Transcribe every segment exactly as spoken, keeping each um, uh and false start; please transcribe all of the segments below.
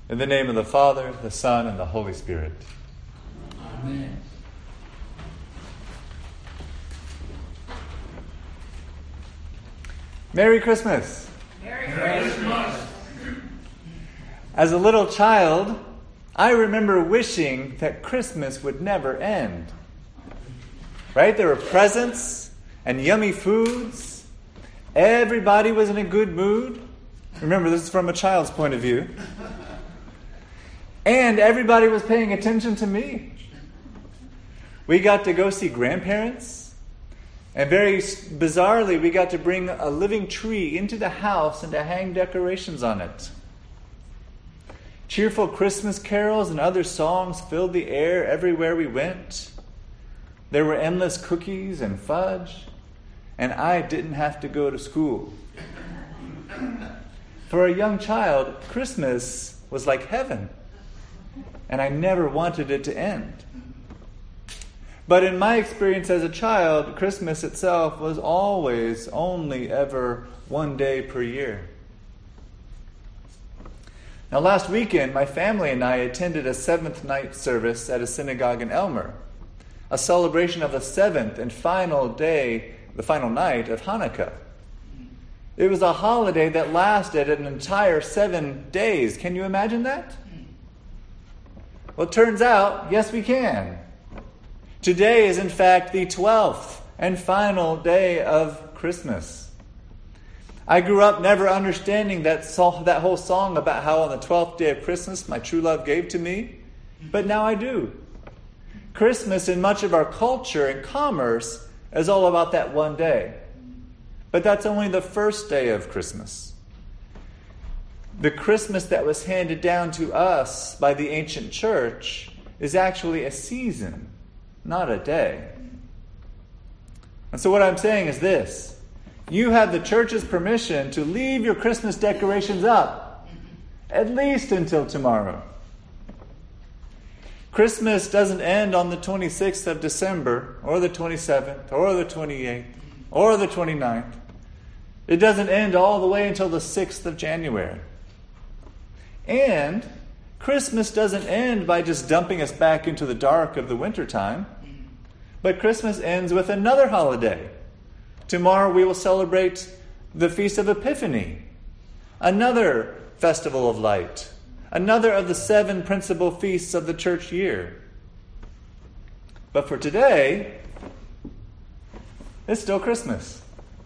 In the name of the Father, the Son, and the Holy Spirit. Amen. Merry Christmas. Merry Christmas. As a little child, I remember wishing that Christmas would never end. Right? There were presents and yummy foods. Everybody was in a good mood. Remember, this is from a child's point of view. And everybody was paying attention to me. We got to go see grandparents. And very bizarrely, we got to bring a living tree into the house and to hang decorations on it. Cheerful Christmas carols and other songs filled the air everywhere we went. There were endless cookies and fudge, and I didn't have to go to school. For a young child, Christmas was like heaven, and I never wanted it to end. But in my experience as a child, Christmas itself was always only ever one day per year. Now, last weekend, my family and I attended a seventh night service at a synagogue in Elmer, a celebration of the seventh and final day, the final night of Hanukkah. It was a holiday that lasted an entire seven days. Can you imagine that? Well, it turns out, yes, we can. Today is, in fact, the twelfth and final day of Christmas. I grew up never understanding that so- that whole song about how on the twelfth day of Christmas my true love gave to me, but now I do. Christmas in much of our culture and commerce is all about that one day. But that's only the first day of Christmas. The Christmas that was handed down to us by the ancient church is actually a season, not a day. And so what I'm saying is this. You have the church's permission to leave your Christmas decorations up, at least until tomorrow. Christmas doesn't end on the twenty-sixth of December, or the twenty-seventh, or the twenty-eighth, or the twenty-ninth. It doesn't end all the way until the sixth of January. And Christmas doesn't end by just dumping us back into the dark of the wintertime. But Christmas ends with another holiday. Tomorrow we will celebrate the Feast of Epiphany, another festival of light, another of the seven principal feasts of the church year. But for today, it's still Christmas.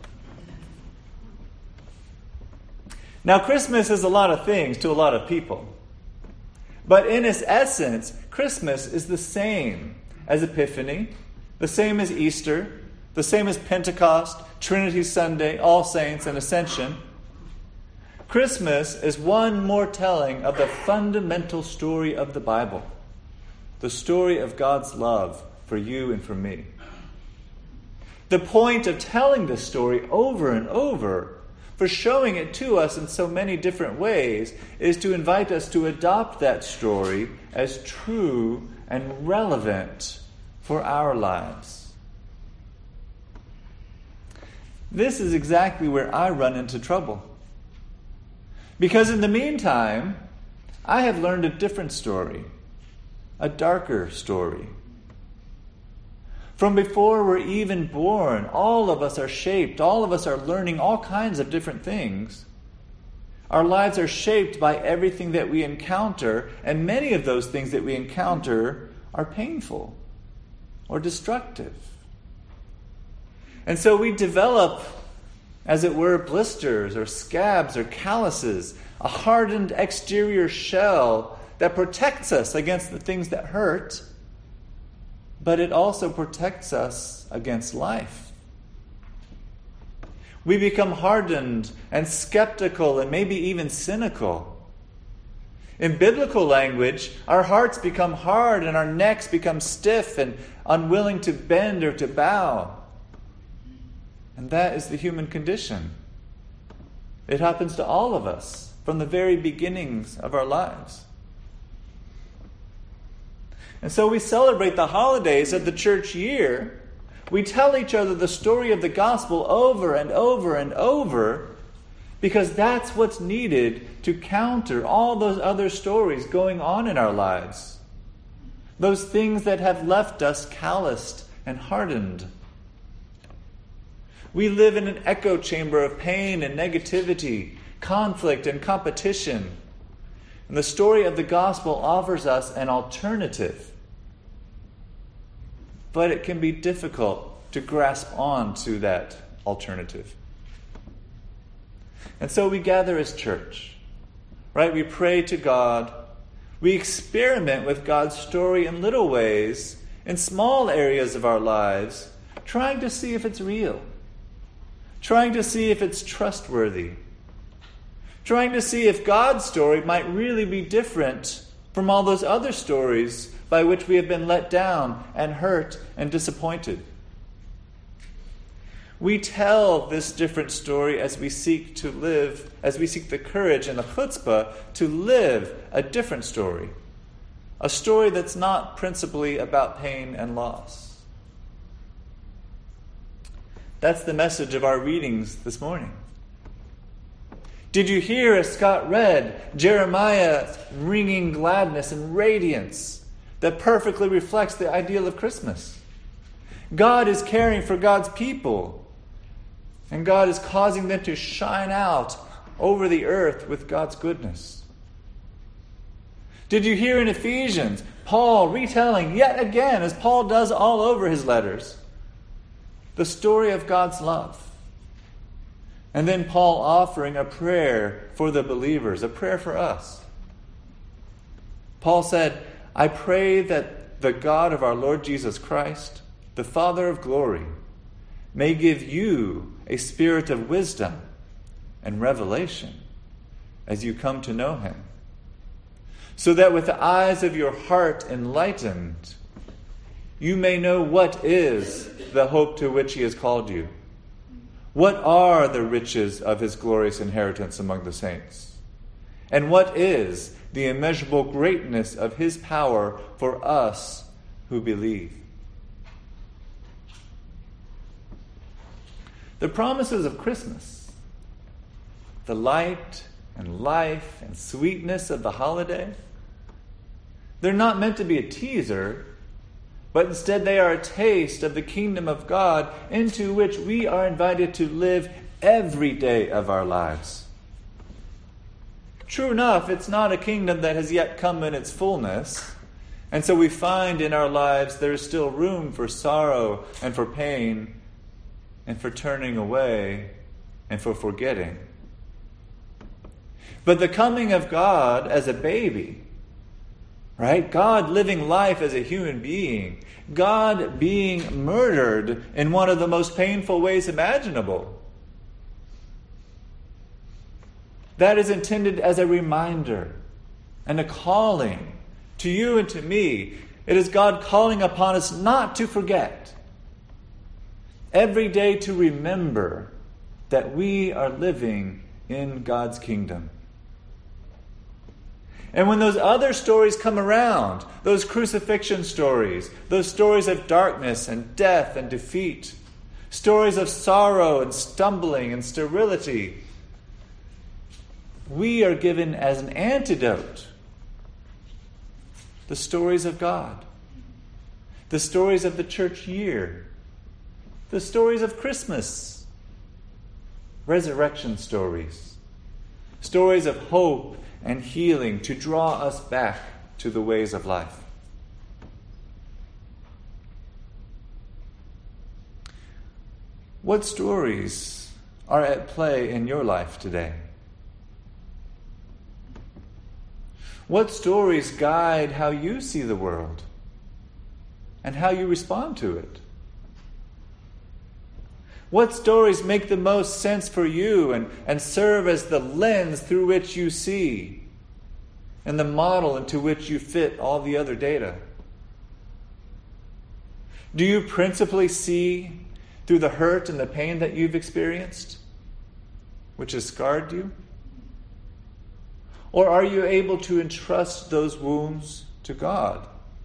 Now, Christmas is a lot of things to a lot of people. But in its essence, Christmas is the same as Epiphany, the same as Easter, the same as Pentecost, Trinity Sunday, All Saints, and Ascension. Christmas is one more telling of the fundamental story of the Bible, the story of God's love for you and for me. The point of telling this story over and over, for showing it to us in so many different ways, is to invite us to adopt that story as true and relevant for our lives. This is exactly where I run into trouble. Because in the meantime, I have learned a different story, a darker story. From before we're even born, all of us are shaped, all of us are learning all kinds of different things. Our lives are shaped by everything that we encounter, and many of those things that we encounter are painful or destructive. And so we develop, as it were, blisters or scabs or calluses, a hardened exterior shell that protects us against the things that hurt, but it also protects us against life. We become hardened and skeptical and maybe even cynical. In biblical language, our hearts become hard and our necks become stiff and unwilling to bend or to bow. And that is the human condition. It happens to all of us from the very beginnings of our lives. And so we celebrate the holidays of the church year. We tell each other the story of the gospel over and over and over Because that's what's needed to counter all those other stories going on in our lives. Those things that have left us calloused and hardened. We live in an echo chamber of pain and negativity, conflict and competition. And the story of the gospel offers us an alternative. But it can be difficult to grasp on to that alternative. And so we gather as church, right? We pray to God. We experiment with God's story in little ways, in small areas of our lives, trying to see if it's real, trying to see if it's trustworthy, trying to see if God's story might really be different from all those other stories by which we have been let down and hurt and disappointed. We tell this different story as we seek to live, as we seek the courage and the chutzpah to live a different story. A story that's not principally about pain and loss. That's the message of our readings this morning. Did you hear, as Scott read, Jeremiah ringing gladness and radiance that perfectly reflects the ideal of Christmas? God is caring for God's people. And God is causing them to shine out over the earth with God's goodness. Did you hear in Ephesians, Paul retelling yet again, as Paul does all over his letters, the story of God's love? And then Paul offering a prayer for the believers, a prayer for us. Paul said, I pray that the God of our Lord Jesus Christ, the Father of glory, may give you a spirit of wisdom and revelation as you come to know him, so that with the eyes of your heart enlightened, you may know what is the hope to which he has called you. What are the riches of his glorious inheritance among the saints? And what is the immeasurable greatness of his power for us who believe? The promises of Christmas, the light and life and sweetness of the holiday, they're not meant to be a teaser, but instead they are a taste of the kingdom of God into which we are invited to live every day of our lives. True enough, it's not a kingdom that has yet come in its fullness, and so we find in our lives there is still room for sorrow and for pain, and for turning away, and for forgetting. But the coming of God as a baby, right? God living life as a human being, God being murdered in one of the most painful ways imaginable. That is intended as a reminder and a calling to you and to me. It is God calling upon us not to forget. Every day to remember that we are living in God's kingdom. And when those other stories come around, those crucifixion stories, those stories of darkness and death and defeat, stories of sorrow and stumbling and sterility, we are given as an antidote the stories of God, the stories of the church year, the stories of Christmas, resurrection stories, stories of hope and healing to draw us back to the ways of life. What stories are at play in your life today? What stories guide how you see the world and how you respond to it? What stories make the most sense for you and, and serve as the lens through which you see and the model into which you fit all the other data? Do you principally see through the hurt and the pain that you've experienced, which has scarred you? Or are you able to entrust those wounds to God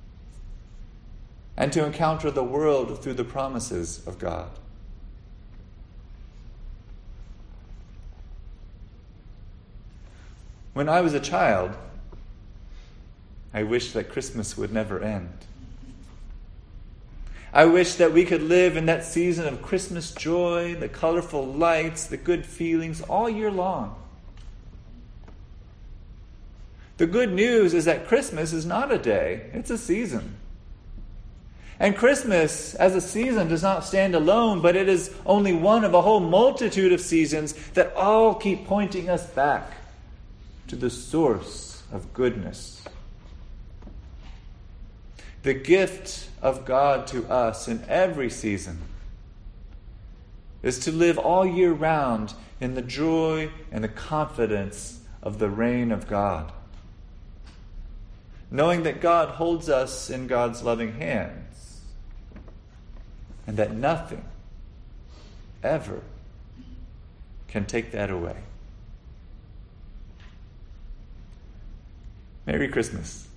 and to encounter the world through the promises of God? When I was a child, I wished that Christmas would never end. I wish that we could live in that season of Christmas joy, the colorful lights, the good feelings all year long. The good news is that Christmas is not a day, it's a season. And Christmas as a season does not stand alone, but it is only one of a whole multitude of seasons that all keep pointing us back to the source of goodness. The gift of God to us in every season is to live all year round in the joy and the confidence of the reign of God, knowing that God holds us in God's loving hands, and that nothing ever can take that away. Merry Christmas.